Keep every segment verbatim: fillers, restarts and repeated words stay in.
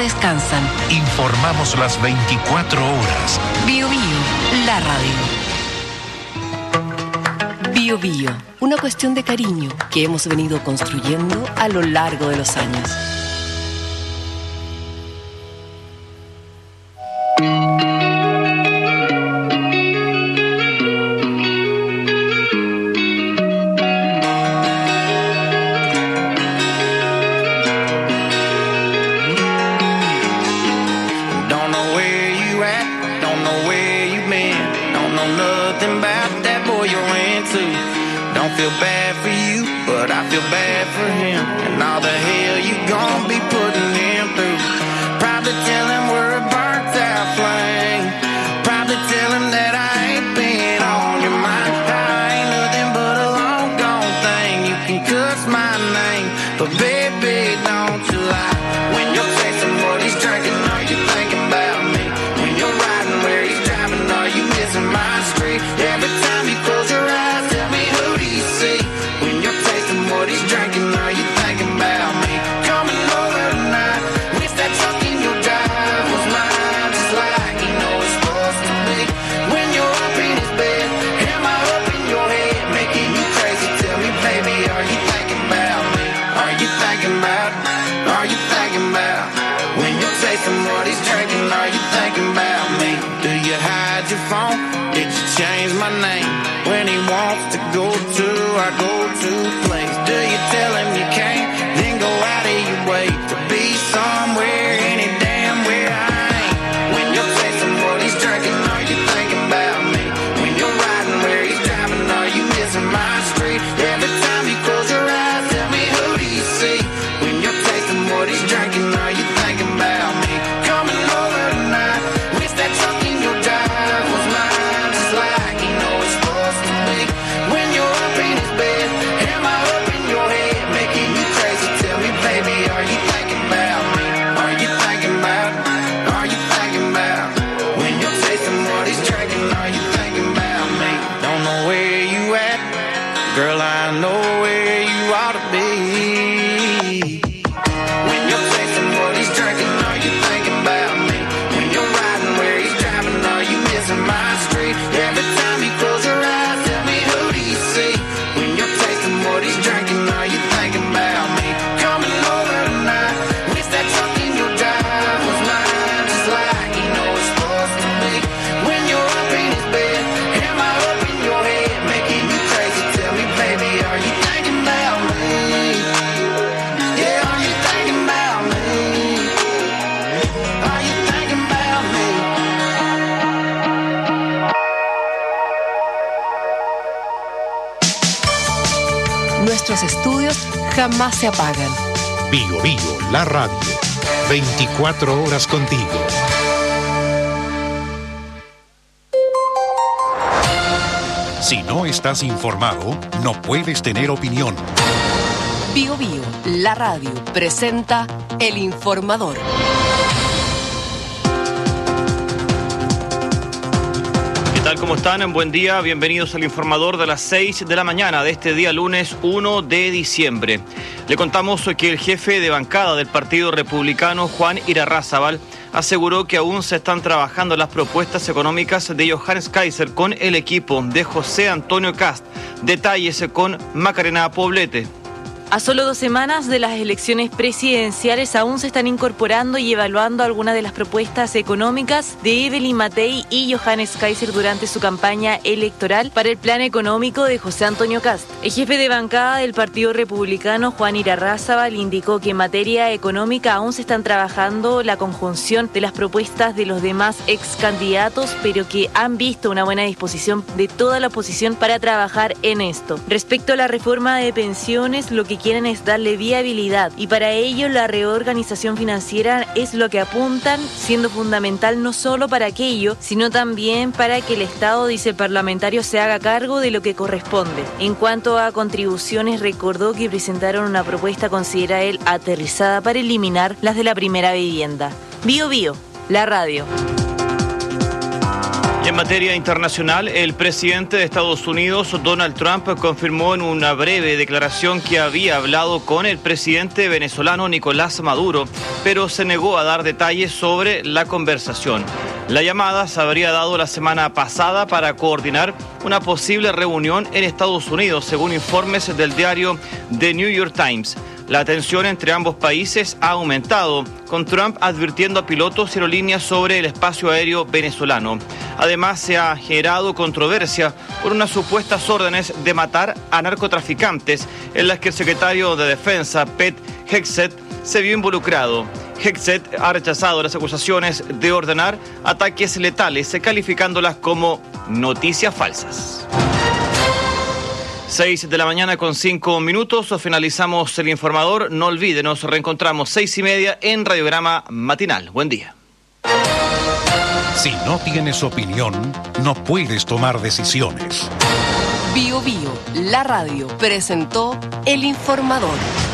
descansan. Informamos las veinticuatro horas. Bio Bio, la radio. Bio Bio, una cuestión de cariño que hemos venido construyendo a lo largo de los años. Feel bad for you, but I feel bad for him. And all the hell you gon' be putting him through. Probably tell him we're a burnt out flame. Probably tell him that I ain't been on your mind. I ain't nothing but a long gone thing. You can cuss my name, but baby, don't you lie. When you're tasting what he's drinking, are you thinking about me? When you're riding where he's driving, are you missing my street? Every time you close your eyes, tell me who do you see? When you're tasting what he's drinking, are you thinking about me? Coming over tonight, wish that truck in your drive was mine, just like you know it's supposed to be. When you're up in his bed, am I up in your head, making you crazy? Tell me, baby, are you thinking about me? Are you thinking about, are you thinking about? When you're tasting what he's drinking, are you thinking about me? Do you hide your phone? Did you change my name? When he wants to go to our go-to place, do you tell him you can't? Then go out of your way to be somewhere, any damn where I ain't. When you're tasting what he's drinking, are you thinking about me? When you're riding where he's driving, are you missing my street? Every time you close your eyes, tell me who do you see? When you're tasting what he's drinking, are you thinking about me? Coming over tonight, wish that truck in your drive was mine, just like you know it's supposed to be. When you're up in his bed, am I up in your head, making you crazy? Tell me, baby, are you thinking about me? Are you thinking about, are you thinking about? When you're tasting what he's drinking, are you thinking about me? Don't know where you at, girl, I know where you ought to be. When you're tasting what he's drinking, are you thinking about me? When you're riding where he's driving, are you missing my street? Every time you close your eyes, tell me who do you see? When you're tasting what he's drinking, are you thinking about me? Coming over tonight, wish that truck in your drive was mine, just like you know it's supposed to be. When you're up in his bed, am I up in your head, making you crazy? Tell me, baby, are you thinking about me? Yeah, are you thinking about me? Are you thinking about me? Nuestros estudios jamás se apagan. Bio Bio, la radio. veinticuatro horas contigo. Si no estás informado, no puedes tener opinión. Bio Bio, la radio, presenta El Informador. ¿Qué tal? ¿Cómo están? Buen día, bienvenidos al Informador de las seis de la mañana de este día lunes uno de diciembre. Le contamos que el jefe de bancada del Partido Republicano, Juan Irarrázaval, aseguró que aún se están trabajando las propuestas económicas de Johannes Kaiser con el equipo de José Antonio Kast. Detalles con Macarena Poblete. A solo dos semanas de las elecciones presidenciales aún se están incorporando y evaluando algunas de las propuestas económicas de Evelyn Matei y Johannes Kaiser durante su campaña electoral para el plan económico de José Antonio Kast. El jefe de bancada del Partido Republicano, Juan Irarrázaval, indicó que en materia económica aún se están trabajando la conjunción de las propuestas de los demás ex candidatos, pero que han visto una buena disposición de toda la oposición para trabajar en esto. Respecto a la reforma de pensiones, lo que quieren es darle viabilidad y para ello la reorganización financiera es lo que apuntan, siendo fundamental no solo para aquello, sino también para que el Estado, dice el parlamentario, se haga cargo de lo que corresponde. En cuanto a contribuciones, recordó que presentaron una propuesta, considera él, aterrizada para eliminar las de la primera vivienda. Bio Bio, la radio. Y en materia internacional, el presidente de Estados Unidos, Donald Trump, confirmó en una breve declaración que había hablado con el presidente venezolano Nicolás Maduro, pero se negó a dar detalles sobre la conversación. La llamada se habría dado la semana pasada para coordinar una posible reunión en Estados Unidos, según informes del diario The New York Times. La tensión entre ambos países ha aumentado, con Trump advirtiendo a pilotos y aerolíneas sobre el espacio aéreo venezolano. Además, se ha generado controversia por unas supuestas órdenes de matar a narcotraficantes, en las que el secretario de Defensa, Pete Hegseth, se vio involucrado. Hegseth ha rechazado las acusaciones de ordenar ataques letales, calificándolas como noticias falsas. seis de la mañana con cinco minutos, finalizamos el informador. No olviden, nos reencontramos seis y media en Radiograma Matinal. Buen día. Si no tienes opinión, no puedes tomar decisiones. Bio Bio, la radio, presentó el informador.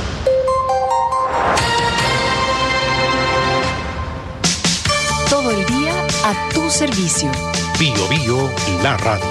Todo el día a tu servicio. Bio Bio, la radio.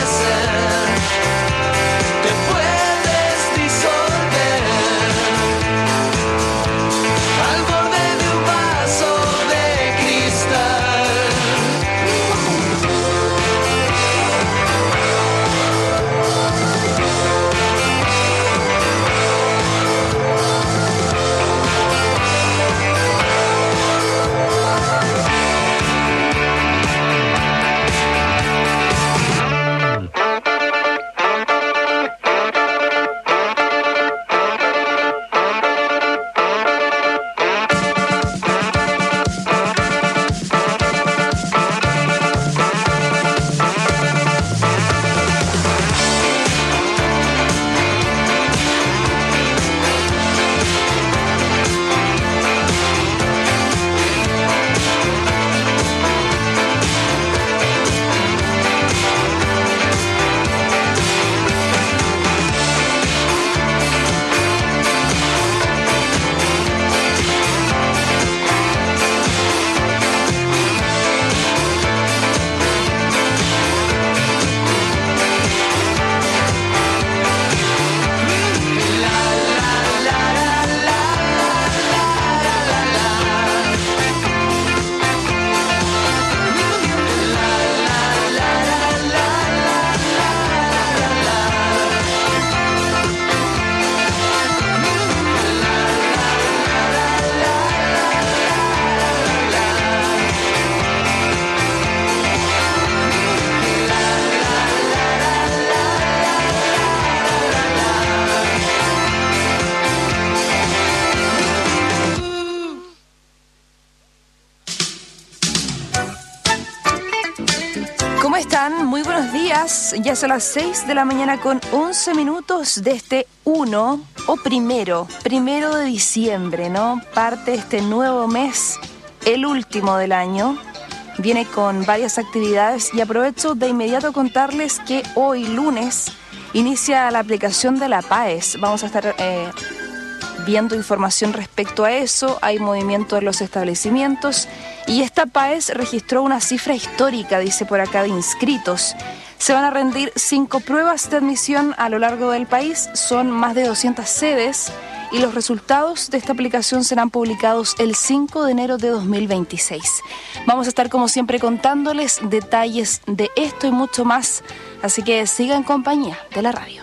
Te puedes disolver. Muy buenos días. Ya son las seis de la mañana con once minutos de este uno o primero, primero de diciembre, ¿no? Parte este nuevo mes, el último del año. Viene con varias actividades y aprovecho de inmediato contarles que hoy lunes inicia la aplicación de la PAES. Vamos a estar eh, viendo información respecto a eso. Hay movimiento en los establecimientos y esta PAES registró una cifra histórica, dice por acá, de inscritos. Se van a rendir cinco pruebas de admisión a lo largo del país. Son más de doscientas sedes y los resultados de esta aplicación serán publicados el cinco de enero de dos mil veintiséis. Vamos a estar como siempre contándoles detalles de esto y mucho más, así que sigan en compañía de la radio.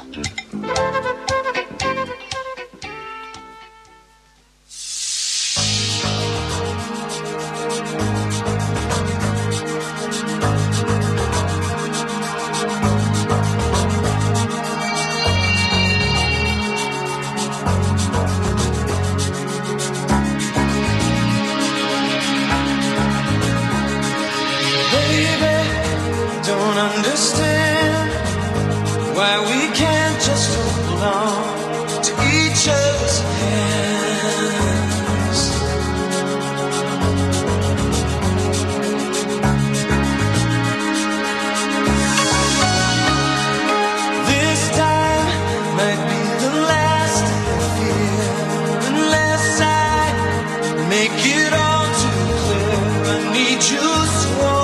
Understand why we can't just hold on to each other's hands. This time might be the last I feel, unless I make it all too clear. I need you so.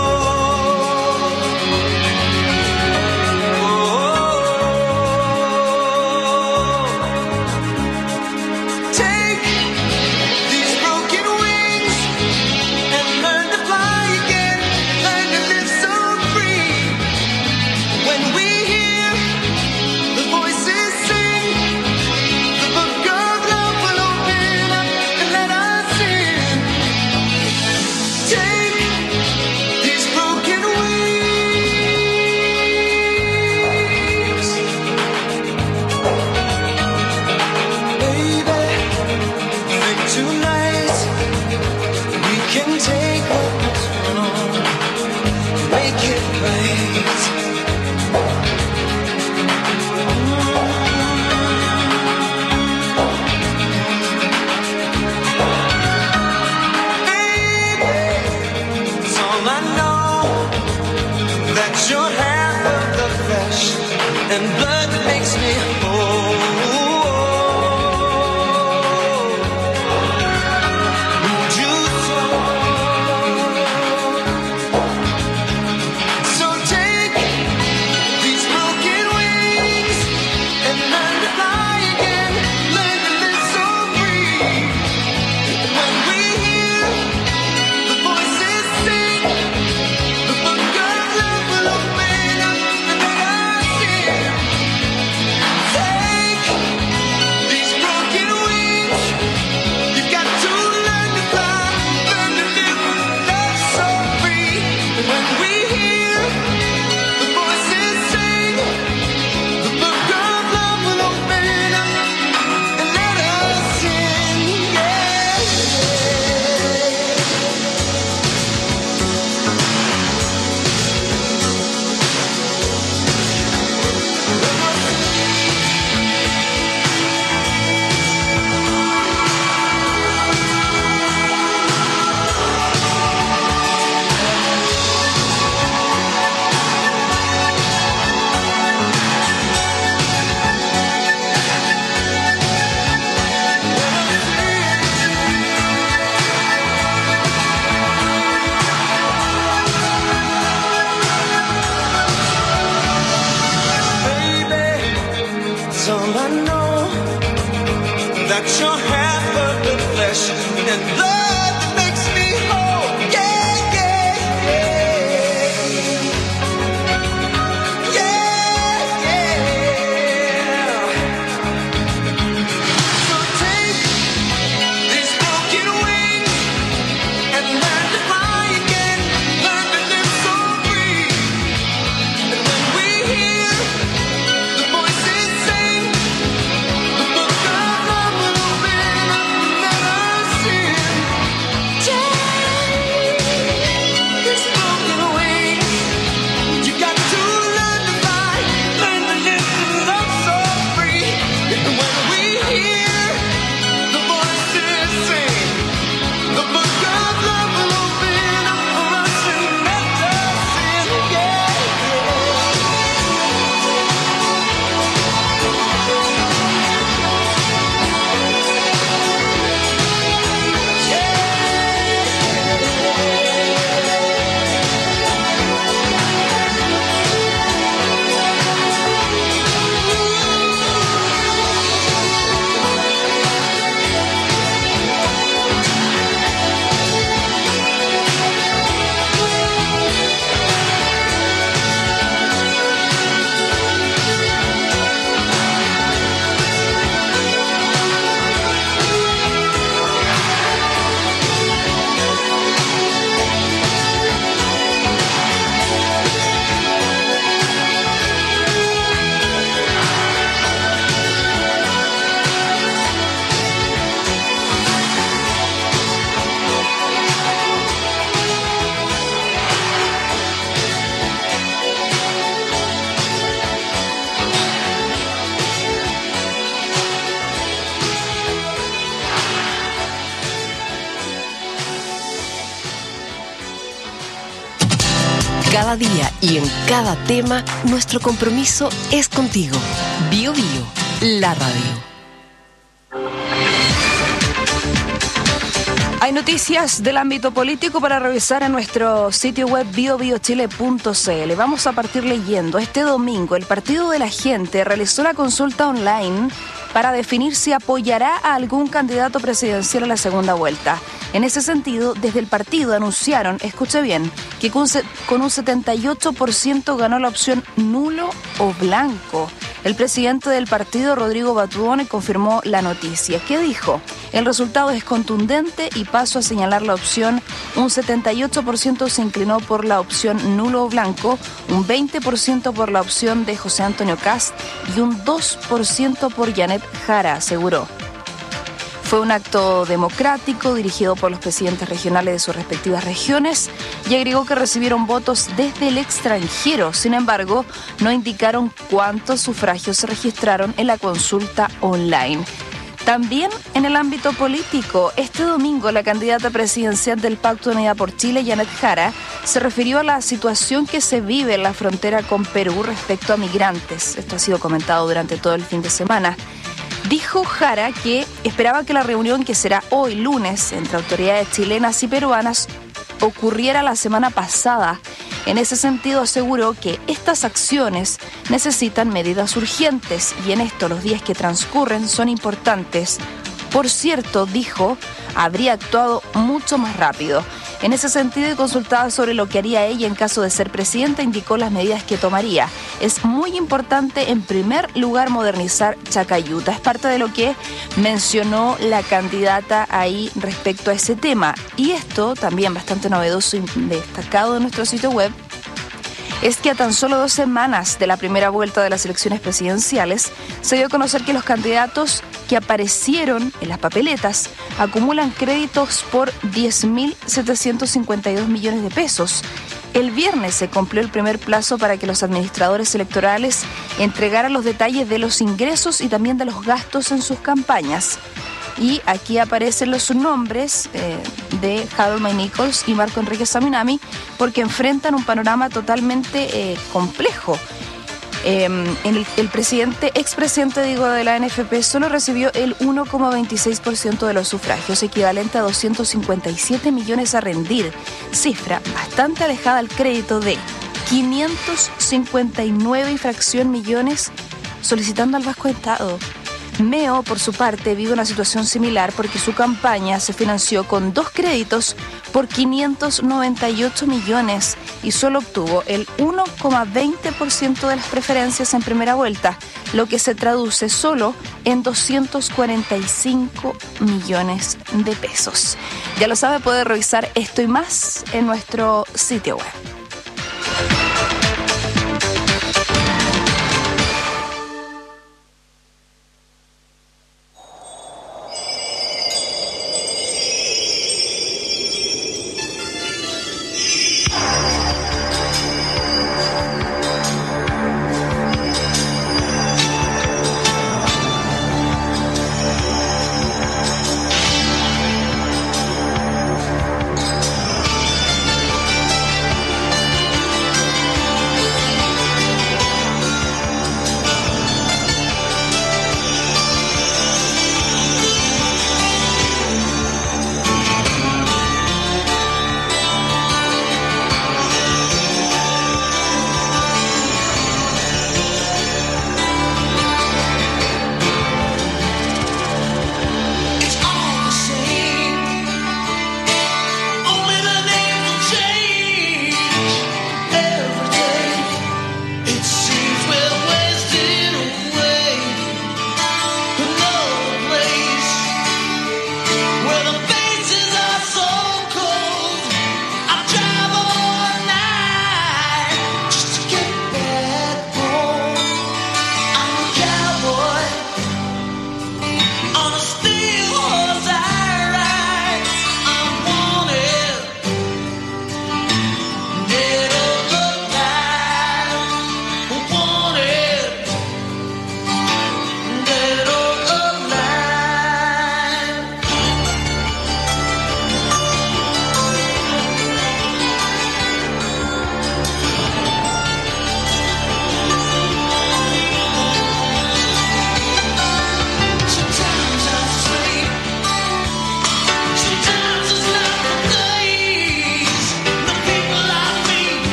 And blood makes me whole. Need you so. Cada día y en cada tema, nuestro compromiso es contigo. Bio Bio, la radio. Hay noticias del ámbito político para revisar en nuestro sitio web bio bio chile punto c l. Vamos a partir leyendo. Este domingo, el Partido de la Gente realizó la consulta online para definir si apoyará a algún candidato presidencial a la segunda vuelta. En ese sentido, desde el partido anunciaron, escuche bien, que con un setenta y ocho por ciento ganó la opción nulo o blanco. El presidente del partido, Rodrigo Batuone, confirmó la noticia. ¿Qué dijo? El resultado es contundente y paso a señalar la opción. Un setenta y ocho por ciento se inclinó por la opción nulo o blanco, un veinte por ciento por la opción de José Antonio Kast y un dos por ciento por Janet Jara, aseguró. Fue un acto democrático dirigido por los presidentes regionales de sus respectivas regiones y agregó que recibieron votos desde el extranjero. Sin embargo, no indicaron cuántos sufragios se registraron en la consulta online. También en el ámbito político, este domingo la candidata presidencial del Pacto Unidad por Chile, Janet Jara, se refirió a la situación que se vive en la frontera con Perú respecto a migrantes. Esto ha sido comentado durante todo el fin de semana. Dijo Jara que esperaba que la reunión, que será hoy lunes entre autoridades chilenas y peruanas, ocurriera la semana pasada. En ese sentido aseguró que estas acciones necesitan medidas urgentes y en esto los días que transcurren son importantes. Por cierto, dijo, habría actuado mucho más rápido. En ese sentido, y consultada sobre lo que haría ella en caso de ser presidenta, indicó las medidas que tomaría. Es muy importante, en primer lugar, modernizar Chacayuta. Es parte de lo que mencionó la candidata ahí respecto a ese tema. Y esto, también bastante novedoso y destacado en nuestro sitio web, es que a tan solo dos semanas de la primera vuelta de las elecciones presidenciales, se dio a conocer que los candidatos que aparecieron en las papeletas acumulan créditos por diez mil setecientos cincuenta y dos millones de pesos. El viernes se cumplió el primer plazo para que los administradores electorales entregaran los detalles de los ingresos y también de los gastos en sus campañas. Y aquí aparecen los nombres eh, de Harold May Nichols y Marco Enrique Saminami, porque enfrentan un panorama totalmente eh, complejo. Eh, el, el presidente, expresidente digo, de la N F P solo recibió el uno coma veintiséis por ciento de los sufragios, equivalente a doscientos cincuenta y siete millones a rendir, cifra bastante alejada al crédito de quinientos cincuenta y nueve y fracción millones solicitando al Vasco Estado. Meo, por su parte, vive una situación similar porque su campaña se financió con dos créditos por quinientos noventa y ocho millones y solo obtuvo el uno coma veinte por ciento de las preferencias en primera vuelta, lo que se traduce solo en doscientos cuarenta y cinco millones de pesos. Ya lo sabe, puede revisar esto y más en nuestro sitio web.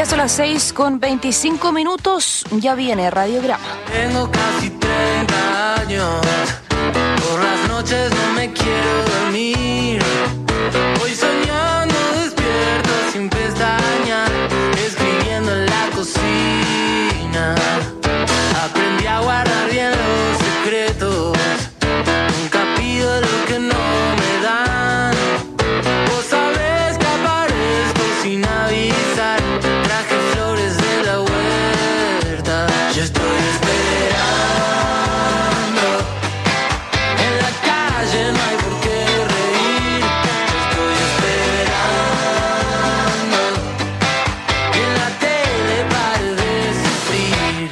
son las seis con veinticinco minutos, ya viene Radiograma. Tengo casi treinta años, por las noches no me quiero dormir. Voy soñando despierto sin pestañas, escribiendo en la cocina. Aprendí a guardar bien los secretos, nunca pido lo que no me dan. Vos sabés que aparezco sin avisar, traje flores de la huerta. Yo estoy esperando, en la calle no hay por qué reír. Yo estoy esperando, que en la tele pare de sufrir.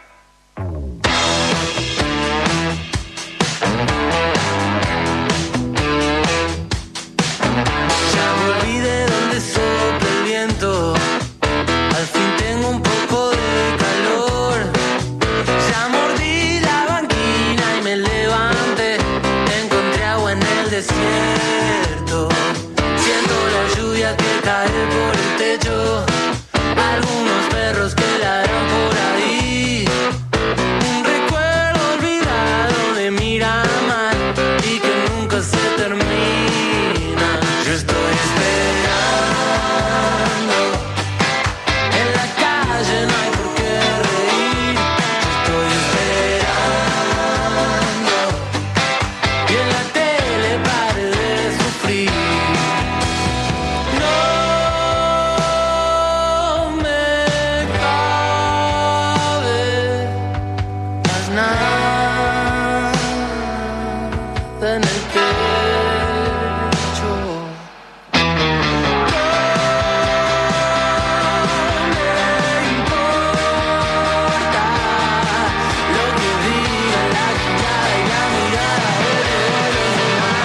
Ya me olvidé dónde sopla el viento, al fin tengo un poco de calor. Ya mordí la banquina y me levanté, encontré agua en el desierto. Siento la lluvia que cae por el techo, algunos perros que ladran por ahí. Un recuerdo olvidado de Miramar y que nunca se termina. Yo estoy esperando, en la calle no hay por qué reír. Yo estoy esperando, y en la tele pare de sufrir. No me cabe más nada en el pecho. No me importa lo que diga la mirada y la mirada de los demás.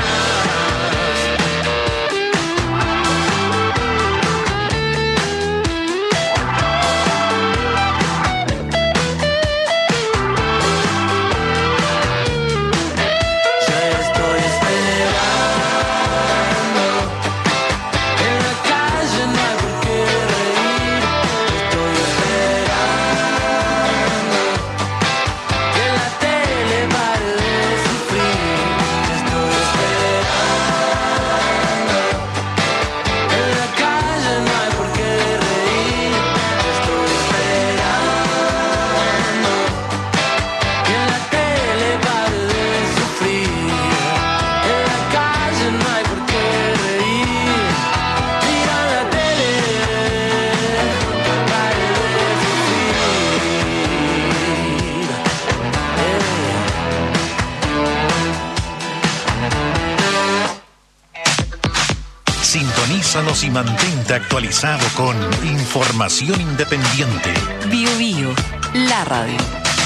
Yo estoy esperando, en la calle no hay por qué reír. Estoy esperando, que en la tele pare de sufrir. Estoy esperando, en la calle no hay por qué reír. Estoy esperando, que en la tele pare de sufrir. En la calle no hay por qué reír. Mira la tele, pare de sufrir. Sintonízanos y mantente actualizado con información independiente. Bio Bio, la radio.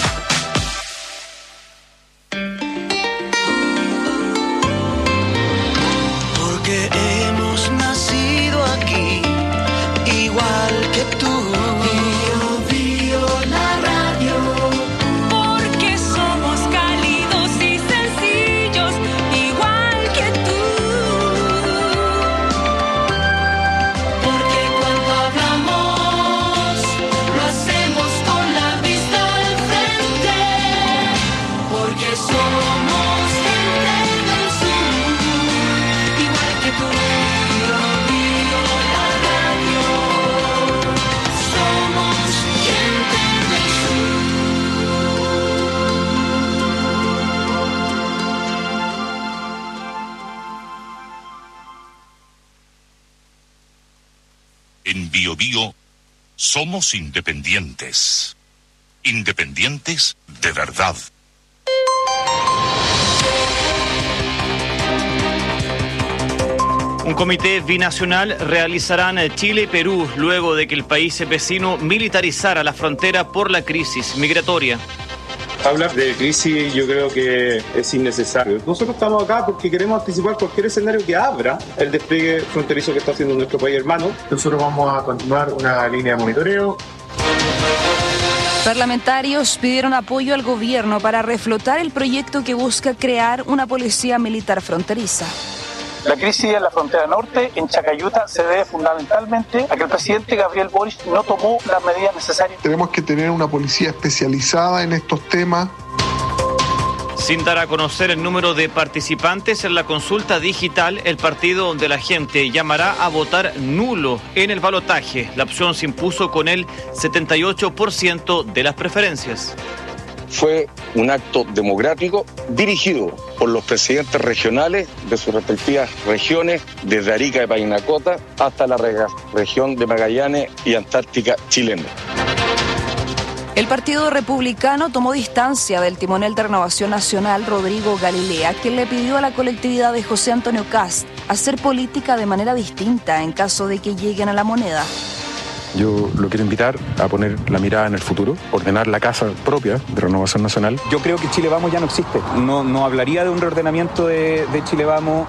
Porque hemos nacido aquí, igual que tú. Porque somos cálidos y sencillos, igual que tú. Porque cuando hablamos, lo hacemos con la vista al frente. Porque somos gente del sur, igual que tú. Bio, bio, la radio. Somos gente del sur. En Bio Bio somos independientes. Independientes de verdad. Un comité binacional realizarán Chile y Perú luego de que el país vecino militarizara la frontera por la crisis migratoria. Hablar de crisis yo creo que es innecesario. Nosotros estamos acá porque queremos anticipar cualquier escenario que abra el despliegue fronterizo que está haciendo nuestro país hermano. Nosotros vamos a continuar una línea de monitoreo. Parlamentarios pidieron apoyo al gobierno para reflotar el proyecto que busca crear una policía militar fronteriza. La crisis en la frontera norte, en Chacayuta, se debe fundamentalmente a que el presidente Gabriel Boric no tomó las medidas necesarias. Tenemos que tener una policía especializada en estos temas. Sin dar a conocer el número de participantes en la consulta digital, el Partido de la Gente llamará a votar nulo en el balotaje. La opción se impuso con el setenta y ocho por ciento de las preferencias. Fue un acto democrático dirigido por los presidentes regionales de sus respectivas regiones, desde Arica y Parinacota hasta la rega- región de Magallanes y Antártica chilena. El Partido Republicano tomó distancia del timonel de Renovación Nacional, Rodrigo Galilea, quien le pidió a la colectividad de José Antonio Kast hacer política de manera distinta en caso de que lleguen a la moneda. Yo lo quiero invitar a poner la mirada en el futuro, ordenar la casa propia de Renovación Nacional. Yo creo que Chile Vamos ya no existe. No, no hablaría de un reordenamiento de, de Chile Vamos.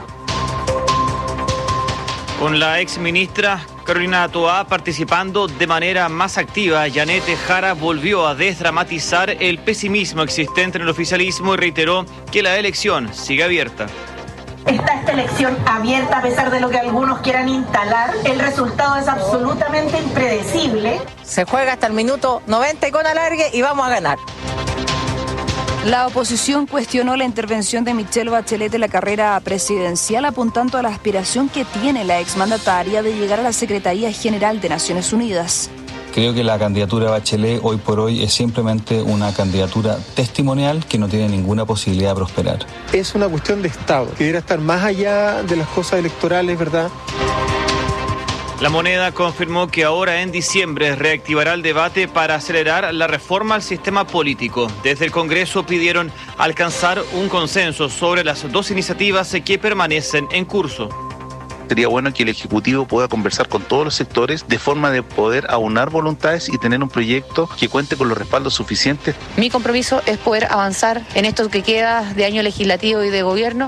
Con la ex ministra Carolina Toá participando de manera más activa, Janet Jara volvió a desdramatizar el pesimismo existente en el oficialismo y reiteró que la elección sigue abierta. Está esta elección abierta a pesar de lo que algunos quieran instalar. El resultado es absolutamente impredecible. Se juega hasta el minuto noventa y con alargue y vamos a ganar. La oposición cuestionó la intervención de Michelle Bachelet en la carrera presidencial, apuntando a la aspiración que tiene la exmandataria de llegar a la Secretaría General de Naciones Unidas. Creo que la candidatura de Bachelet hoy por hoy es simplemente una candidatura testimonial que no tiene ninguna posibilidad de prosperar. Es una cuestión de Estado, que debería estar más allá de las cosas electorales, ¿verdad? La Moneda confirmó que ahora en diciembre reactivará el debate para acelerar la reforma al sistema político. Desde el Congreso pidieron alcanzar un consenso sobre las dos iniciativas que permanecen en curso. Sería bueno que el Ejecutivo pueda conversar con todos los sectores de forma de poder aunar voluntades y tener un proyecto que cuente con los respaldos suficientes. Mi compromiso es poder avanzar en esto que queda de año legislativo y de gobierno.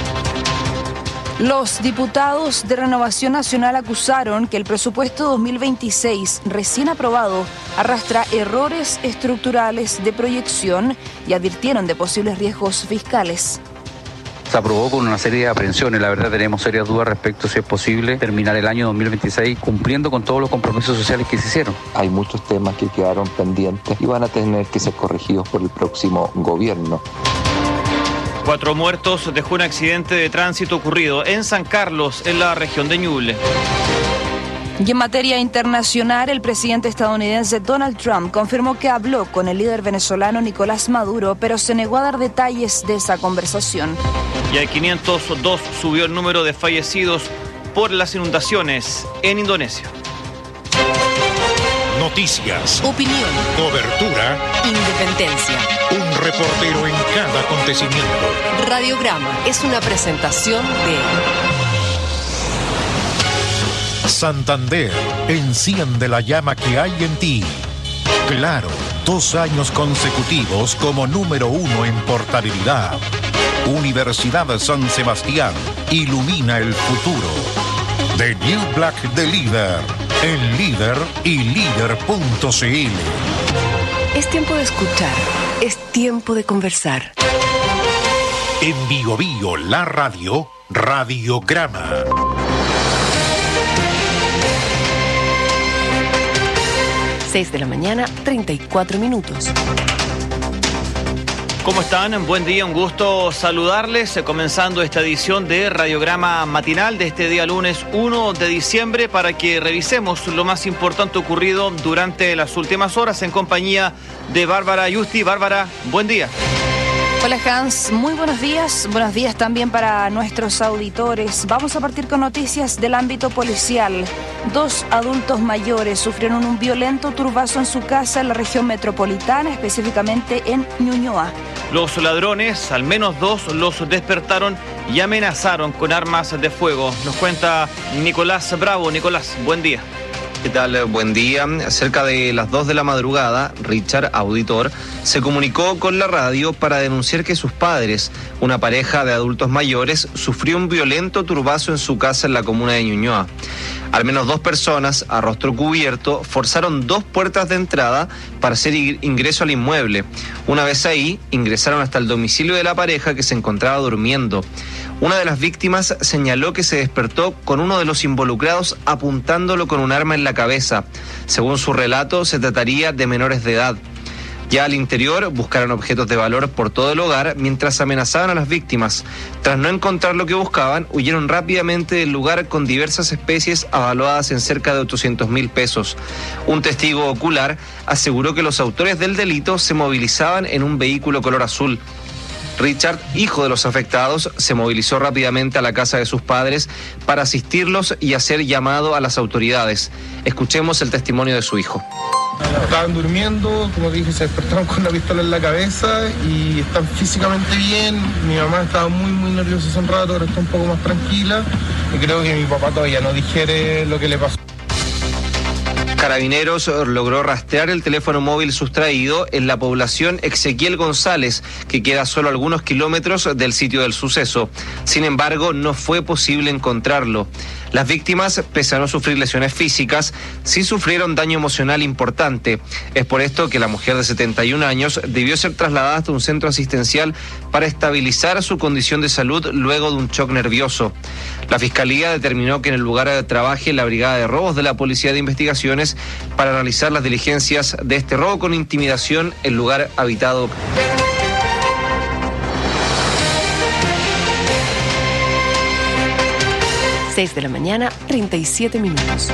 Los diputados de Renovación Nacional acusaron que el presupuesto dos mil veintiséis, recién aprobado, arrastra errores estructurales de proyección y advirtieron de posibles riesgos fiscales. Se aprobó con una serie de aprehensiones. La verdad tenemos serias dudas respecto a si es posible terminar el año dos mil veintiséis cumpliendo con todos los compromisos sociales que se hicieron. Hay muchos temas que quedaron pendientes y van a tener que ser corregidos por el próximo gobierno. Cuatro muertos dejó un accidente de tránsito ocurrido en San Carlos, en la región de Ñuble. Y en materia internacional, el presidente estadounidense Donald Trump confirmó que habló con el líder venezolano Nicolás Maduro, pero se negó a dar detalles de esa conversación. Y a quinientos dos subió el número de fallecidos por las inundaciones en Indonesia. Noticias, opinión, cobertura, independencia. Un reportero en cada acontecimiento. Radiograma es una presentación de Santander, enciende la llama que hay en ti. Claro, dos años consecutivos como número uno en portabilidad. Universidad San Sebastián, ilumina el futuro. The New Black de Líder, en Líder y líder punto c l. Es tiempo de escuchar, es tiempo de conversar. En Bio Bio, la radio, Radiograma. seis de la mañana, treinta y cuatro minutos. ¿Cómo están? Buen día, un gusto saludarles, comenzando esta edición de Radiograma Matinal de este día lunes uno de diciembre para que revisemos lo más importante ocurrido durante las últimas horas en compañía de Bárbara Yusti. Bárbara, buen día. Hola Hans, muy buenos días. Buenos días también para nuestros auditores. Vamos a partir con noticias del ámbito policial. Dos adultos mayores sufrieron un violento turbazo en su casa en la región metropolitana, específicamente en Ñuñoa. Los ladrones, al menos dos, los despertaron y amenazaron con armas de fuego. Nos cuenta Nicolás Bravo. Nicolás, buen día. ¿Qué tal? Buen día. Cerca de las dos de la madrugada, Richard, auditor, se comunicó con la radio para denunciar que sus padres, una pareja de adultos mayores, sufrió un violento turbazo en su casa en la comuna de Ñuñoa. Al menos dos personas, a rostro cubierto, forzaron dos puertas de entrada para hacer ingreso al inmueble. Una vez ahí, ingresaron hasta el domicilio de la pareja que se encontraba durmiendo. Una de las víctimas señaló que se despertó con uno de los involucrados apuntándolo con un arma en la cabeza. Según su relato, se trataría de menores de edad. Ya al interior buscaron objetos de valor por todo el hogar mientras amenazaban a las víctimas. Tras no encontrar lo que buscaban, huyeron rápidamente del lugar con diversas especies avaluadas en cerca de ochocientos mil pesos. Un testigo ocular aseguró que los autores del delito se movilizaban en un vehículo color azul. Richard, hijo de los afectados, se movilizó rápidamente a la casa de sus padres para asistirlos y hacer llamado a las autoridades. Escuchemos el testimonio de su hijo. Estaban durmiendo, como dije, se despertaron con la pistola en la cabeza y están físicamente bien. Mi mamá estaba muy, muy nerviosa hace un rato, ahora está un poco más tranquila y creo que mi papá todavía no digiere lo que le pasó. Carabineros logró rastrear el teléfono móvil sustraído en la población Ezequiel González, que queda a solo algunos kilómetros del sitio del suceso. Sin embargo, no fue posible encontrarlo. Las víctimas, pese a no sufrir lesiones físicas, sí sufrieron daño emocional importante. Es por esto que la mujer de setenta y un años debió ser trasladada hasta un centro asistencial para estabilizar su condición de salud luego de un shock nervioso. La Fiscalía determinó que en el lugar trabaje la Brigada de Robos de la Policía de Investigaciones para realizar las diligencias de este robo con intimidación en lugar habitado. seis de la mañana, treinta y siete minutos.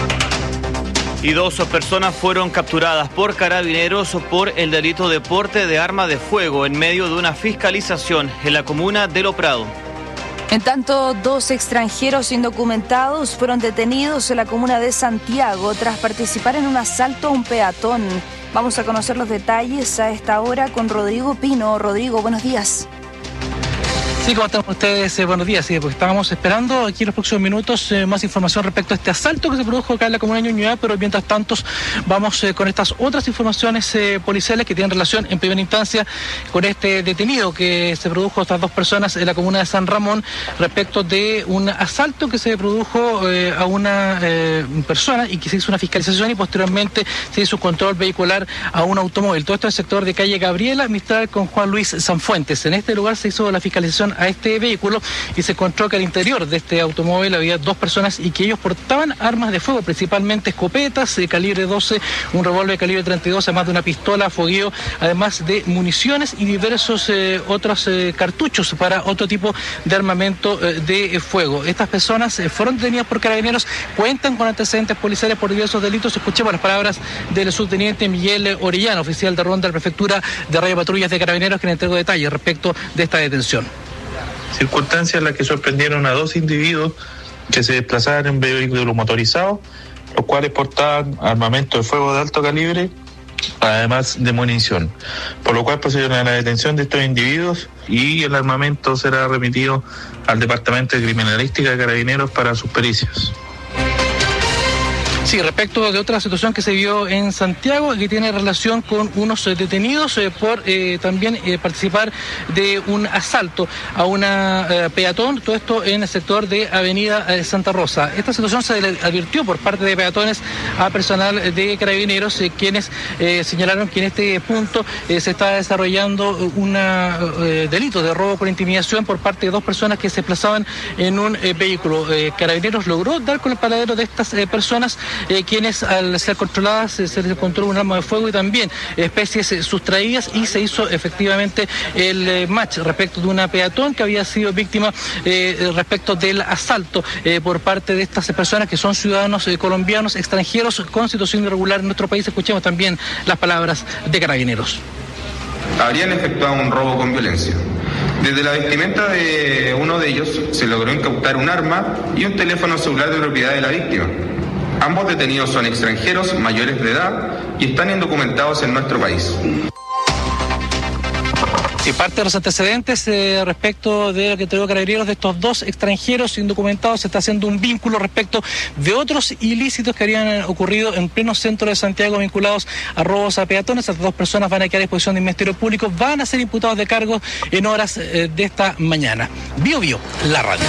Y dos personas fueron capturadas por Carabineros por el delito de porte de arma de fuego en medio de una fiscalización en la comuna de Lo Prado. En tanto, dos extranjeros indocumentados fueron detenidos en la comuna de Santiago tras participar en un asalto a un peatón. Vamos a conocer los detalles a esta hora con Rodrigo Pino. Rodrigo, buenos días. Sí, ¿cómo están ustedes? Eh, buenos días, sí, porque estábamos esperando aquí en los próximos minutos eh, más información respecto a este asalto que se produjo acá en la comuna de Ñuñoa, pero mientras tanto vamos eh, con estas otras informaciones eh, policiales que tienen relación en primera instancia con este detenido que se produjo a estas dos personas en la comuna de San Ramón respecto de un asalto que se produjo eh, a una eh, persona y que se hizo una fiscalización y posteriormente se hizo un control vehicular a un automóvil. Todo esto en el sector de calle Gabriela Mistral con Juan Luis Sanfuentes. En este lugar se hizo la fiscalización a este vehículo y se encontró que al interior de este automóvil había dos personas y que ellos portaban armas de fuego, principalmente escopetas de calibre doce, un revólver de calibre treinta y dos, además de una pistola, fogueo, además de municiones y diversos eh, otros eh, cartuchos para otro tipo de armamento eh, de fuego. Estas personas eh, fueron detenidas por Carabineros, cuentan con antecedentes policiales por diversos delitos. Escuchemos las palabras del subteniente Miguel Orellana, oficial de ronda de la Prefectura de Radio Patrullas de Carabineros, que le entregó detalles respecto de esta detención. Circunstancias en las que sorprendieron a dos individuos que se desplazaban en un vehículo motorizado, los cuales portaban armamento de fuego de alto calibre, además de munición, por lo cual procedieron a la detención de estos individuos y el armamento será remitido al Departamento de Criminalística de Carabineros para sus pericias. Sí, respecto de otra situación que se vio en Santiago, que tiene relación con unos eh, detenidos eh, por eh, también eh, participar de un asalto a una eh, peatón, todo esto en el sector de Avenida eh, Santa Rosa. Esta situación se le advirtió por parte de peatones a personal de Carabineros, eh, quienes eh, señalaron que en este punto eh, se está desarrollando un eh, delito de robo por intimidación por parte de dos personas que se desplazaban en un eh, vehículo. Eh, Carabineros logró dar con el paradero de estas eh, personas, Eh, quienes al ser controladas eh, se les encontró un arma de fuego y también especies eh, sustraídas y se hizo efectivamente el eh, match respecto de una peatón que había sido víctima eh, respecto del asalto eh, por parte de estas personas que son ciudadanos eh, colombianos extranjeros con situación irregular en nuestro país. Escuchemos también las palabras de Carabineros. Habrían efectuado un robo con violencia. Desde la vestimenta de uno de ellos se logró incautar un arma y un teléfono celular de propiedad de la víctima. Ambos detenidos son extranjeros mayores de edad y están indocumentados en nuestro país. Y parte de los antecedentes eh, respecto de lo que entregó Carabineros de estos dos extranjeros indocumentados, se está haciendo un vínculo respecto de otros ilícitos que habrían ocurrido en pleno centro de Santiago vinculados a robos a peatones. Estas dos personas van a quedar a disposición del Ministerio Público, van a ser imputados de cargos en horas eh, de esta mañana. Bio Bio, la radio.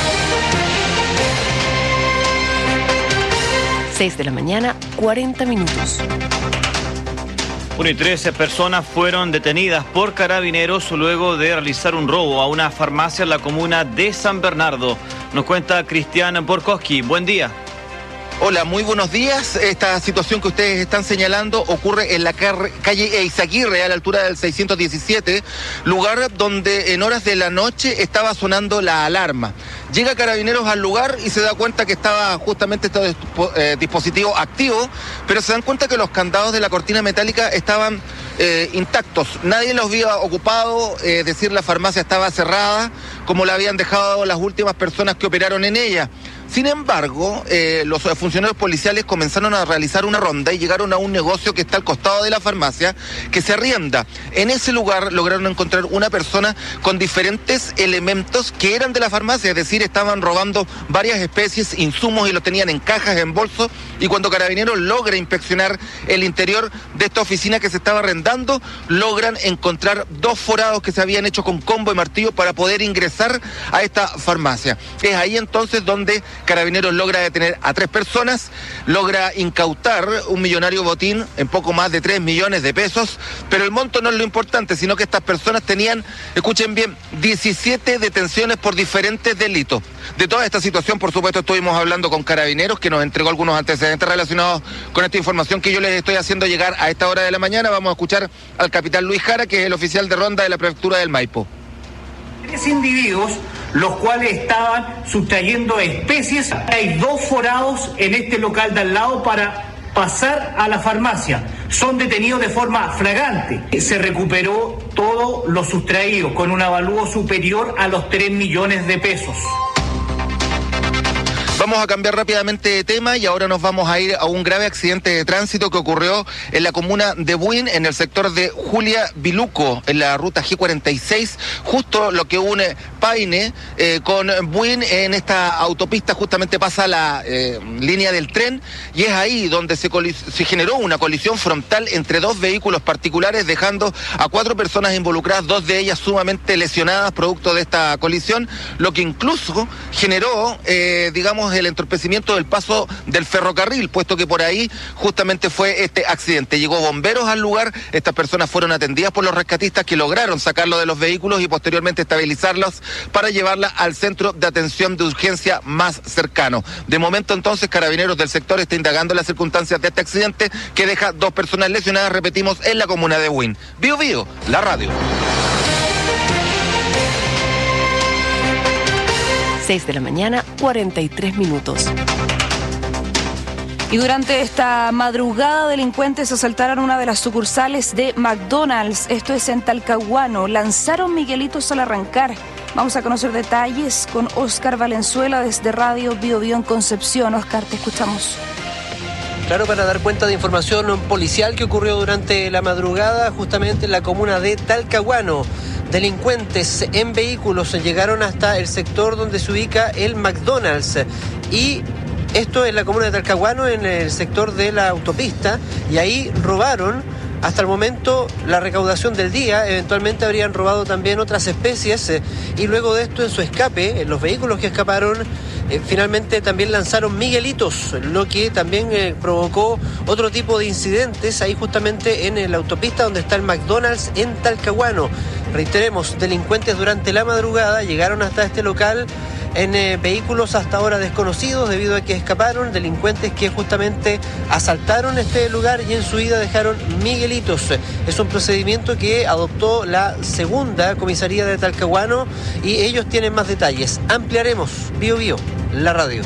seis de la mañana, cuarenta minutos. Una y trece personas fueron detenidas por carabineros luego de realizar un robo a una farmacia en la comuna de San Bernardo. Nos cuenta Cristian Borkowski. Buen día. Hola, muy buenos días. Esta situación que ustedes están señalando ocurre en la calle Eizaguirre, a la altura del seiscientos diecisiete, lugar donde en horas de la noche estaba sonando la alarma. Llega Carabineros al lugar y se da cuenta que estaba justamente este eh, dispositivo activo, pero se dan cuenta que los candados de la cortina metálica estaban eh, intactos. Nadie los había ocupado, eh, es decir, la farmacia estaba cerrada, como la habían dejado las últimas personas que operaron en ella. Sin embargo, eh, los funcionarios policiales comenzaron a realizar una ronda y llegaron a un negocio que está al costado de la farmacia, que se arrienda. En ese lugar lograron encontrar una persona con diferentes elementos que eran de la farmacia, es decir, estaban robando varias especies, insumos, y los tenían en cajas, en bolsos, y cuando Carabineros logra inspeccionar el interior de esta oficina que se estaba arrendando, logran encontrar dos forados que se habían hecho con combo y martillo para poder ingresar a esta farmacia. Es ahí entonces donde Carabineros logra detener a tres personas, logra incautar un millonario botín en poco más de tres millones de pesos, pero el monto no es lo importante, sino que estas personas tenían, escuchen bien, diecisiete detenciones por diferentes delitos. De toda esta situación, por supuesto, estuvimos hablando con Carabineros, que nos entregó algunos antecedentes relacionados con esta información que yo les estoy haciendo llegar a esta hora de la mañana. Vamos a escuchar al capitán Luis Jara, que es el oficial de ronda de la prefectura del Maipo. Tres individuos, los cuales estaban sustrayendo especies. Hay dos forados en este local de al lado para pasar a la farmacia. Son detenidos de forma flagrante. Se recuperó todo lo sustraído con un avalúo superior a los tres millones de pesos. Vamos a cambiar rápidamente de tema y ahora nos vamos a ir a un grave accidente de tránsito que ocurrió en la comuna de Buin, en el sector de Julia Biluco, en la ruta G cuarenta y seis, justo lo que une Paine eh, con Buin. En esta autopista justamente pasa la eh, línea del tren y es ahí donde se, se generó una colisión frontal entre dos vehículos particulares, dejando a cuatro personas involucradas, dos de ellas sumamente lesionadas producto de esta colisión, lo que incluso generó, eh, digamos, el entorpecimiento del paso del ferrocarril, puesto que por ahí justamente fue este accidente. Llegó bomberos al lugar, estas personas fueron atendidas por los rescatistas, que lograron sacarlo de los vehículos y posteriormente estabilizarlos para llevarla al centro de atención de urgencia más cercano. De momento entonces Carabineros del sector está indagando las circunstancias de este accidente que deja dos personas lesionadas, repetimos, en la comuna de Buin. Bio Bio, la radio. seis de la mañana, cuarenta y tres minutos. Y durante esta madrugada, delincuentes asaltaron una de las sucursales de McDonald's, esto es en Talcahuano. Lanzaron miguelitos al arrancar. Vamos a conocer detalles con Óscar Valenzuela desde Radio Bio Bio en Concepción. Óscar, te escuchamos. Claro, para dar cuenta de información policial que ocurrió durante la madrugada justamente en la comuna de Talcahuano. Delincuentes en vehículos llegaron hasta el sector donde se ubica el McDonald's y esto en la comuna de Talcahuano, en el sector de la autopista, y ahí robaron hasta el momento la recaudación del día. Eventualmente habrían robado también otras especies eh, y luego de esto, en su escape, en los vehículos que escaparon, eh, finalmente también lanzaron miguelitos, lo que también eh, provocó otro tipo de incidentes ahí justamente en la autopista donde está el McDonald's en Talcahuano. Reiteremos, delincuentes durante la madrugada llegaron hasta este local en eh, vehículos hasta ahora desconocidos debido a que escaparon, delincuentes que justamente asaltaron este lugar y en su ida dejaron miguelitos. Es un procedimiento que adoptó la segunda comisaría de Talcahuano y ellos tienen más detalles. Ampliaremos. Bio Bio, la radio.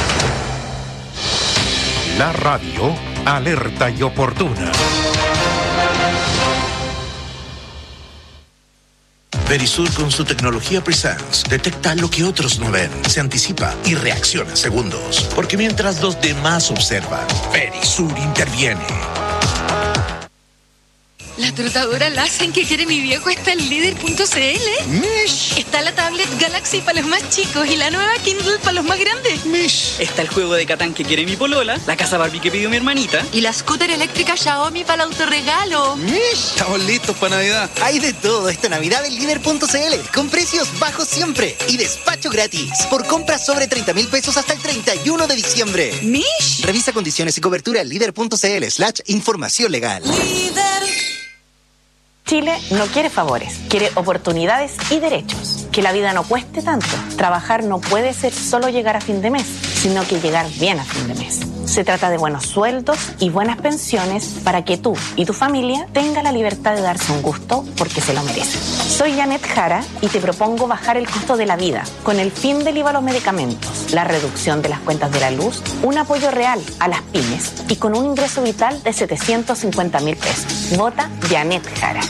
La radio, alerta y oportuna. Verisur, con su tecnología Presence, detecta lo que otros no ven, se anticipa y reacciona segundos. Porque mientras los demás observan, Verisur interviene. La trotadora Lassen que quiere mi viejo está en líder punto c l. Mish. Está la tablet Galaxy para los más chicos y la nueva Kindle para los más grandes. Mish. Está el juego de Catán que quiere mi polola, la casa Barbie que pidió mi hermanita. Y la scooter eléctrica Xiaomi para el autorregalo. Mish. Estamos listos para Navidad. Hay de todo esta Navidad en líder punto c l, con precios bajos siempre y despacho gratis. Por compras sobre treinta mil pesos hasta el treinta y uno de diciembre. Mish. Revisa condiciones y cobertura en líder punto c l slash información legal. Líder. Chile no quiere favores, quiere oportunidades y derechos. Que la vida no cueste tanto. Trabajar no puede ser solo llegar a fin de mes, sino que llegar bien a fin de mes. Se trata de buenos sueldos y buenas pensiones para que tú y tu familia tengan la libertad de darse un gusto porque se lo merecen. Soy Janet Jara y te propongo bajar el costo de la vida con el fin del I V A a los medicamentos, la reducción de las cuentas de la luz, un apoyo real a las pymes y con un ingreso vital de setecientos cincuenta mil pesos. Vota Janet Jara.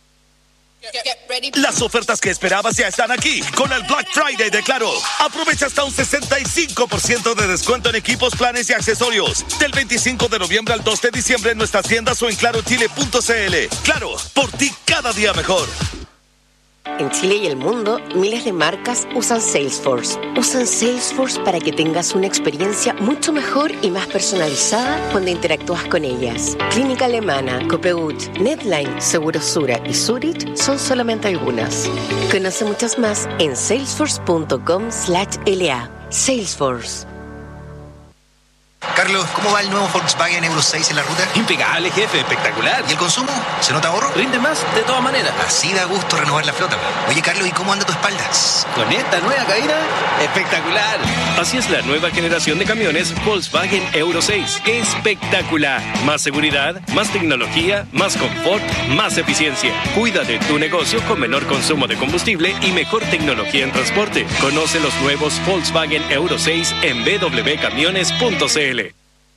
Las ofertas que esperabas ya están aquí con el Black Friday de Claro. Aprovecha hasta un sesenta y cinco por ciento de descuento en equipos, planes y accesorios. Del veinticinco de noviembre al dos de diciembre en nuestras tiendas o en claro chile punto c l. Claro, por ti cada día mejor. En Chile y el mundo, miles de marcas usan Salesforce. Usan Salesforce para que tengas una experiencia mucho mejor y más personalizada cuando interactúas con ellas. Clínica Alemana, Copegut, Netline, Segurosura y Zurich son solamente algunas. Conoce muchas más en salesforce punto com slash l a. Salesforce. Carlos, ¿cómo va el nuevo Volkswagen Euro seis en la ruta? Impecable, jefe, espectacular. ¿Y el consumo? ¿Se nota ahorro? Rinde más, de todas maneras. Así da gusto renovar la flota. Oye, Carlos, ¿y cómo anda tu espalda? Con esta nueva cabina, espectacular. Así es la nueva generación de camiones Volkswagen Euro seis. Espectacular. Más seguridad, más tecnología, más confort, más eficiencia. Cuida de tu negocio con menor consumo de combustible y mejor tecnología en transporte. Conoce los nuevos Volkswagen Euro seis en b w camiones punto c l.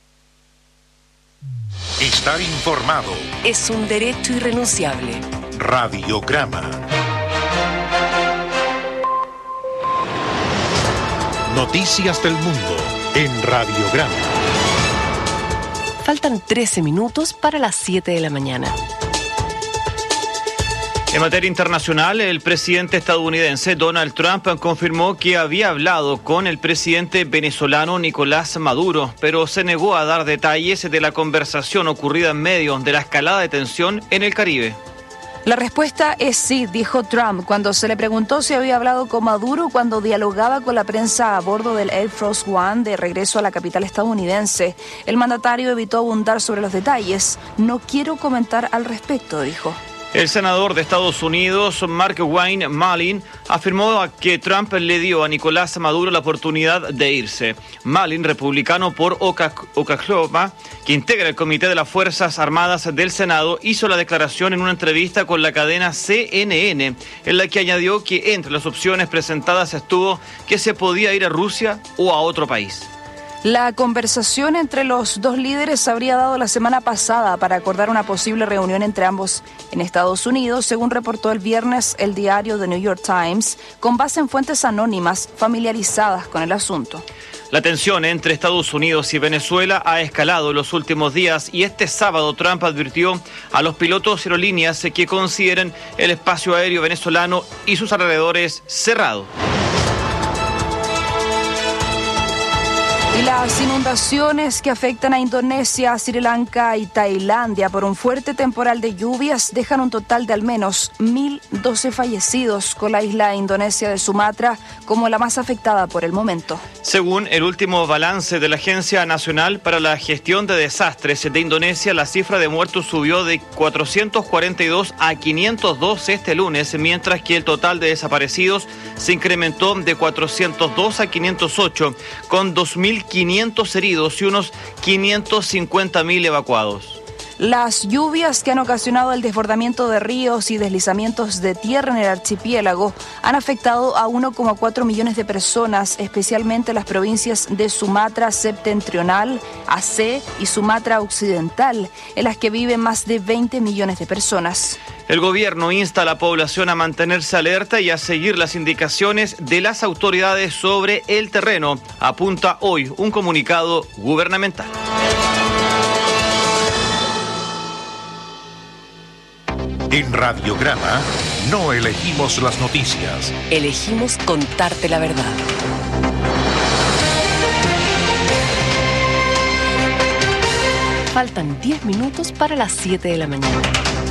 Estar informado es un derecho irrenunciable. Radiograma. Noticias del mundo en Radiograma. Faltan trece minutos para las siete de la mañana. En materia internacional, el presidente estadounidense Donald Trump confirmó que había hablado con el presidente venezolano Nicolás Maduro, pero se negó a dar detalles de la conversación ocurrida en medio de la escalada de tensión en el Caribe. La respuesta es sí, dijo Trump cuando se le preguntó si había hablado con Maduro cuando dialogaba con la prensa a bordo del Air Force One de regreso a la capital estadounidense. El mandatario evitó abundar sobre los detalles. No quiero comentar al respecto, dijo. El senador de Estados Unidos, Mark Wayne Malin, afirmó que Trump le dio a Nicolás Maduro la oportunidad de irse. Malin, republicano por Oklahoma, que integra el Comité de las Fuerzas Armadas del Senado, hizo la declaración en una entrevista con la cadena C N N, en la que añadió que entre las opciones presentadas estuvo que se podía ir a Rusia o a otro país. La conversación entre los dos líderes se habría dado la semana pasada para acordar una posible reunión entre ambos en Estados Unidos, según reportó el viernes el diario The New York Times, con base en fuentes anónimas familiarizadas con el asunto. La tensión entre Estados Unidos y Venezuela ha escalado en los últimos días y este sábado Trump advirtió a los pilotos de aerolíneas que consideren el espacio aéreo venezolano y sus alrededores cerrado. Y las inundaciones que afectan a Indonesia, Sri Lanka y Tailandia por un fuerte temporal de lluvias dejan un total de al menos mil doce fallecidos, con la isla indonesia de Sumatra como la más afectada por el momento. Según el último balance de la Agencia Nacional para la Gestión de Desastres de Indonesia, la cifra de muertos subió de cuatrocientos cuarenta y dos a quinientos dos este lunes, mientras que el total de desaparecidos se incrementó de cuatrocientos dos a quinientos ocho, con dos mil quinientos heridos y unos quinientos cincuenta mil evacuados. Las lluvias que han ocasionado el desbordamiento de ríos y deslizamientos de tierra en el archipiélago han afectado a uno coma cuatro millones de personas, especialmente en las provincias de Sumatra Septentrional, Aceh y Sumatra Occidental, en las que viven más de veinte millones de personas. El gobierno insta a la población a mantenerse alerta y a seguir las indicaciones de las autoridades sobre el terreno, apunta hoy un comunicado gubernamental. En Radiograma no elegimos las noticias. Elegimos contarte la verdad. Faltan diez minutos para las siete de la mañana.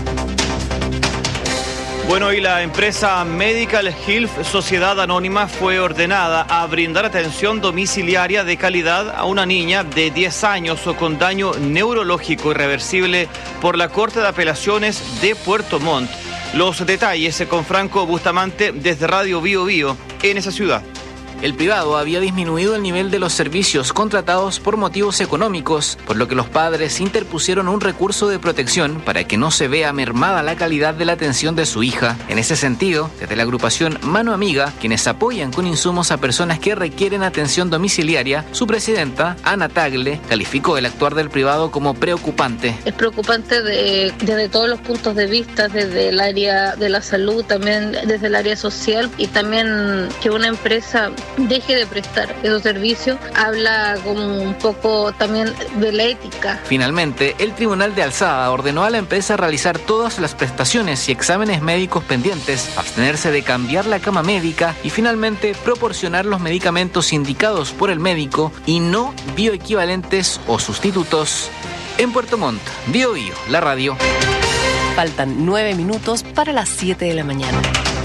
Bueno, y la empresa Medical Health Sociedad Anónima fue ordenada a brindar atención domiciliaria de calidad a una niña de diez años con daño neurológico irreversible por la Corte de Apelaciones de Puerto Montt. Los detalles con Franco Bustamante desde Radio Bio Bio en esa ciudad. El privado había disminuido el nivel de los servicios contratados por motivos económicos, por lo que los padres interpusieron un recurso de protección para que no se vea mermada la calidad de la atención de su hija. En ese sentido, desde la agrupación Mano Amiga, quienes apoyan con insumos a personas que requieren atención domiciliaria, su presidenta, Ana Tagle, calificó el actuar del privado como preocupante. Es preocupante de, desde todos los puntos de vista, desde el área de la salud, también desde el área social, y también que una empresa deje de prestar esos servicios, habla como un poco también de la ética. Finalmente, el Tribunal de Alzada ordenó a la empresa realizar todas las prestaciones y exámenes médicos pendientes, abstenerse de cambiar la cama médica y finalmente proporcionar los medicamentos indicados por el médico y no bioequivalentes o sustitutos. En Puerto Montt, Bio Bio, la radio. Faltan nueve minutos para las siete de la mañana.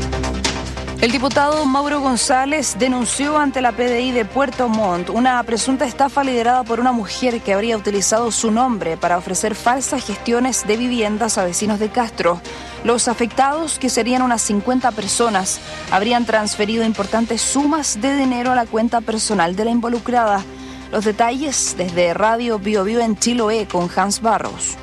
El diputado Mauro González denunció ante la P D I de Puerto Montt una presunta estafa liderada por una mujer que habría utilizado su nombre para ofrecer falsas gestiones de viviendas a vecinos de Castro. Los afectados, que serían unas cincuenta personas, habrían transferido importantes sumas de dinero a la cuenta personal de la involucrada. Los detalles desde Radio Bio Bio en Chiloé con Hans Barros.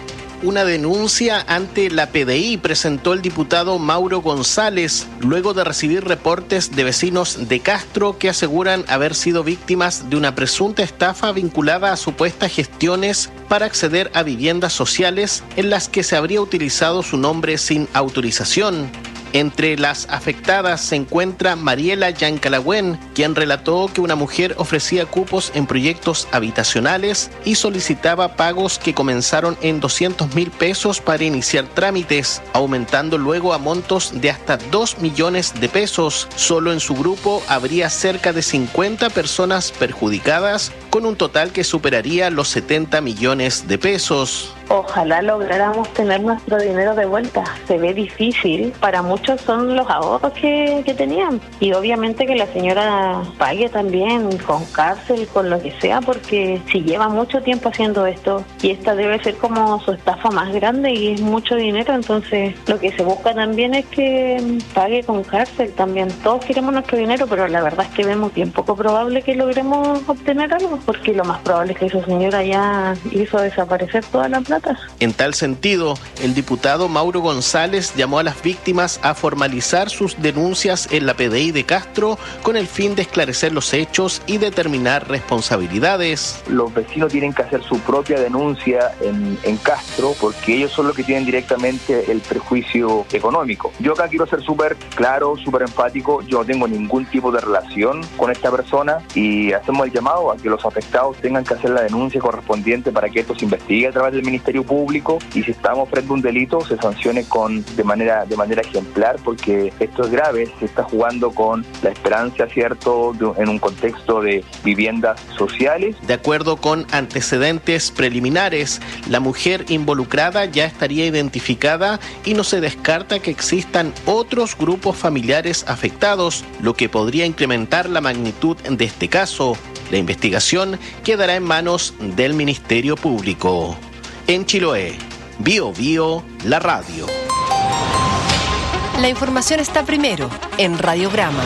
Una denuncia ante la P D I presentó el diputado Mauro González luego de recibir reportes de vecinos de Castro que aseguran haber sido víctimas de una presunta estafa vinculada a supuestas gestiones para acceder a viviendas sociales en las que se habría utilizado su nombre sin autorización. Entre las afectadas se encuentra Mariela Yancalagüen, quien relató que una mujer ofrecía cupos en proyectos habitacionales y solicitaba pagos que comenzaron en doscientos mil pesos para iniciar trámites, aumentando luego a montos de hasta dos millones de pesos. Solo en su grupo habría cerca de cincuenta personas perjudicadas, con un total que superaría los setenta millones de pesos. Ojalá lográramos tener nuestro dinero de vuelta. Se ve difícil, para muchos son los ahorros que, que tenían. Y obviamente que la señora pague también con cárcel, con lo que sea, porque si lleva mucho tiempo haciendo esto, y esta debe ser como su estafa más grande y es mucho dinero, entonces lo que se busca también es que pague con cárcel también. Todos queremos nuestro dinero, pero la verdad es que vemos bien poco probable que logremos obtener algo, porque lo más probable es que esa señora ya hizo desaparecer toda la plata. En tal sentido, el diputado Mauro González llamó a las víctimas a formalizar sus denuncias en la P D I de Castro con el fin de esclarecer los hechos y determinar responsabilidades. Los vecinos tienen que hacer su propia denuncia en, en Castro, porque ellos son los que tienen directamente el prejuicio económico. Yo acá quiero ser súper claro, súper enfático. Yo no tengo ningún tipo de relación con esta persona y hacemos el llamado a que los afectados tengan que hacer la denuncia correspondiente para que esto se investigue a través del Ministerio Público, y si estamos frente a un delito se sancione con de manera de manera ejemplar, porque esto es grave. Se está jugando con la esperanza, cierto, de, en un contexto de viviendas sociales. De acuerdo con antecedentes preliminares, la mujer involucrada ya estaría identificada y no se descarta que existan otros grupos familiares afectados, lo que podría incrementar la magnitud de este caso. La investigación quedará en manos del Ministerio Público. En Chiloé, Bio Bio, la radio. La información está primero en Radiograma.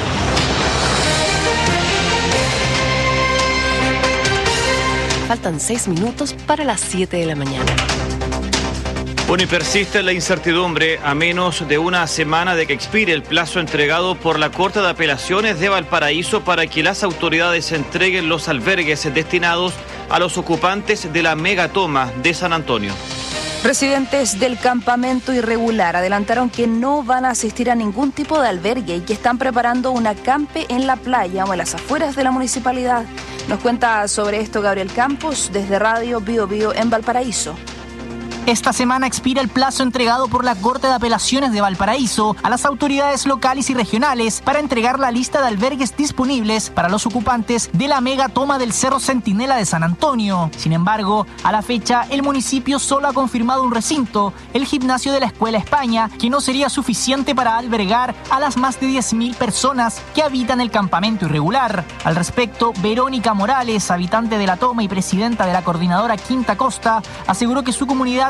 Faltan seis minutos para las siete de la mañana. Bueno, y persiste la incertidumbre a menos de una semana de que expire el plazo entregado por la Corte de Apelaciones de Valparaíso para que las autoridades entreguen los albergues destinados a los ocupantes de la megatoma de San Antonio. Residentes del campamento irregular adelantaron que no van a asistir a ningún tipo de albergue y que están preparando un acampe en la playa o en las afueras de la municipalidad. Nos cuenta sobre esto Gabriel Campos desde Radio Bio Bio en Valparaíso. Esta semana expira el plazo entregado por la Corte de Apelaciones de Valparaíso a las autoridades locales y regionales para entregar la lista de albergues disponibles para los ocupantes de la mega toma del Cerro Centinela de San Antonio. Sin embargo, a la fecha, el municipio solo ha confirmado un recinto, el gimnasio de la Escuela España, que no sería suficiente para albergar a las más de diez mil personas que habitan el campamento irregular. Al respecto, Verónica Morales, habitante de la toma y presidenta de la coordinadora Quinta Costa, aseguró que su comunidad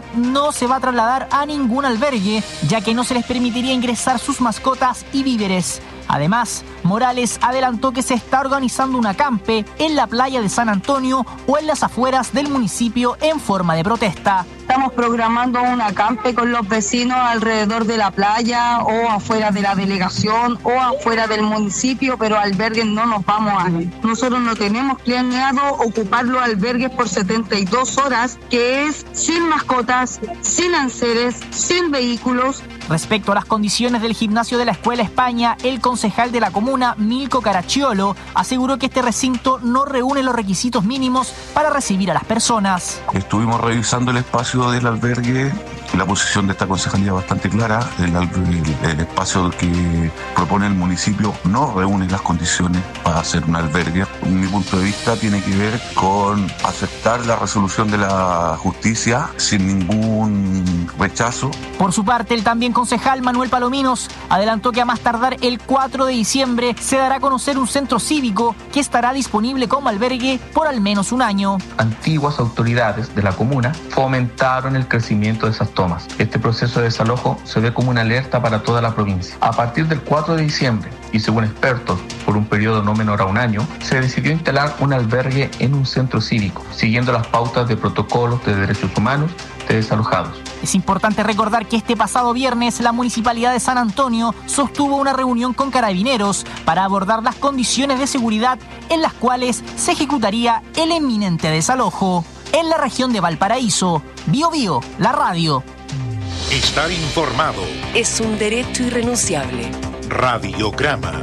seguridad no se va a trasladar a ningún albergue, ya que no se les permitiría ingresar sus mascotas y víveres. Además, Morales adelantó que se está organizando un acampe en la playa de San Antonio o en las afueras del municipio en forma de protesta. Estamos programando un acampe con los vecinos alrededor de la playa o afuera de la delegación o afuera del municipio, pero albergues no nos vamos a ir. Nosotros no tenemos planeado ocupar los albergues por setenta y dos horas, que es sin mascotas, sin enseres, sin vehículos. Respecto a las condiciones del gimnasio de la Escuela España, el concejal de la comuna, Milko Caracciolo, aseguró que este recinto no reúne los requisitos mínimos para recibir a las personas. Estuvimos revisando el espacio del albergue. La posición de esta concejalía es bastante clara. El, el, el espacio que propone el municipio no reúne las condiciones para hacer un albergue. Mi punto de vista tiene que ver con aceptar la resolución de la justicia sin ningún rechazo. Por su parte, el también concejal Manuel Palominos adelantó que a más tardar el cuatro de diciembre se dará a conocer un centro cívico que estará disponible como albergue por al menos un año. Antiguas autoridades de la comuna fomentaron el crecimiento de esas tomas. Este proceso de desalojo se ve como una alerta para toda la provincia. A partir del cuatro de diciembre, y según expertos, por un periodo no menor a un año, se decidió instalar un albergue en un centro cívico, siguiendo las pautas de protocolos de derechos humanos de desalojados. Es importante recordar que este pasado viernes la Municipalidad de San Antonio sostuvo una reunión con carabineros para abordar las condiciones de seguridad en las cuales se ejecutaría el inminente desalojo. En la región de Valparaíso, Bio Bio, la radio. Estar informado es un derecho irrenunciable. Radiograma.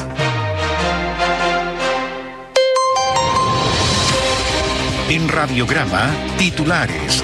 En Radiograma, titulares.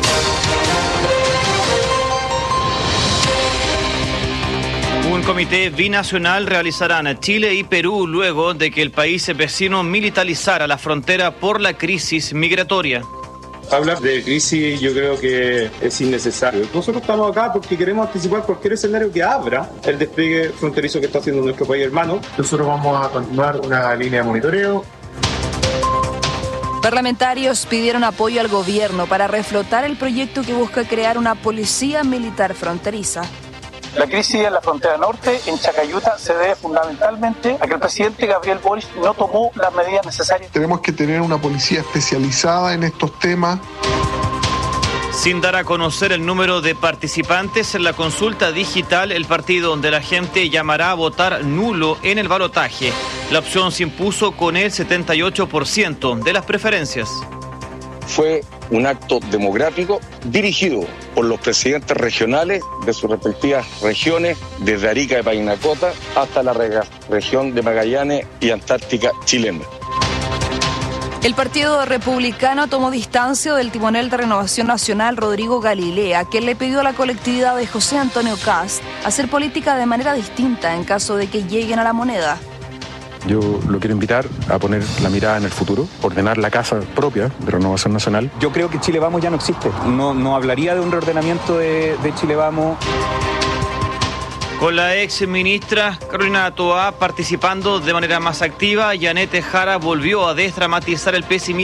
Un comité binacional realizarán Chile y Perú luego de que el país vecino militarizara la frontera por la crisis migratoria. Hablar de crisis yo creo que es innecesario. Nosotros estamos acá porque queremos anticipar cualquier escenario que abra el despliegue fronterizo que está haciendo nuestro país hermano. Nosotros vamos a continuar una línea de monitoreo. Parlamentarios pidieron apoyo al gobierno para reflotar el proyecto que busca crear una policía militar fronteriza. La crisis en la frontera norte, en Chacayuta, se debe fundamentalmente a que el presidente Gabriel Boric no tomó las medidas necesarias. Tenemos que tener una policía especializada en estos temas. Sin dar a conocer el número de participantes en la consulta digital, el partido donde la gente llamará a votar nulo en el balotaje. La opción se impuso con el setenta y ocho por ciento de las preferencias. Fue un acto democrático dirigido por los presidentes regionales de sus respectivas regiones, desde Arica y Parinacota hasta la región de Magallanes y Antártica chilena. El Partido Republicano tomó distancia del timonel de Renovación Nacional, Rodrigo Galilea, quien le pidió a la colectividad de José Antonio Kast hacer política de manera distinta en caso de que lleguen a la moneda. Yo lo quiero invitar a poner la mirada en el futuro, ordenar la casa propia de Renovación Nacional. Yo creo que Chile Vamos ya no existe. No, no hablaría de un reordenamiento de, de Chile Vamos. Con la ex ministra Carolina Toá participando de manera más activa, Yanete Jara volvió a desdramatizar el pesimismo